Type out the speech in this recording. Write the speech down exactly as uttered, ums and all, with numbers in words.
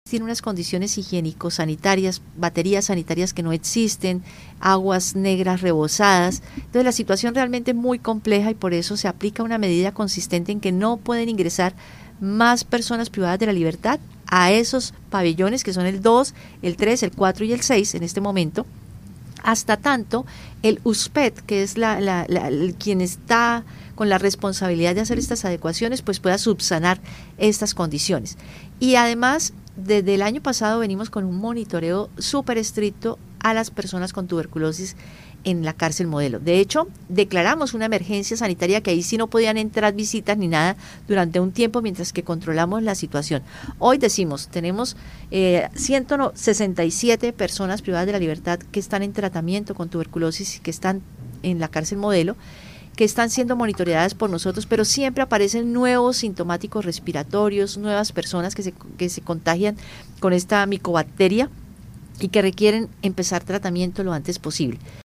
tiene unas condiciones higiénico-sanitarias, baterías sanitarias que no existen, aguas negras rebosadas. Entonces la situación realmente es muy compleja y por eso se aplica una medida consistente en que no pueden ingresar más personas privadas de la libertad a esos pabellones que son el dos, el tres, el cuatro y el seis en este momento, hasta tanto el U S P E D, que es la, la, la, el, quien está con la responsabilidad de hacer estas adecuaciones, pues pueda subsanar estas condiciones. Y además, desde el año pasado venimos con un monitoreo súper estricto a las personas con tuberculosis en la cárcel Modelo. De hecho, declaramos una emergencia sanitaria que ahí sí no podían entrar visitas ni nada durante un tiempo mientras que controlamos la situación. Hoy decimos, tenemos eh, ciento sesenta y siete personas privadas de la libertad que están en tratamiento con tuberculosis y que están en la cárcel Modelo, que están siendo monitoreadas por nosotros, pero siempre aparecen nuevos sintomáticos respiratorios, nuevas personas que se, que se contagian con esta micobacteria y que requieren empezar tratamiento lo antes posible.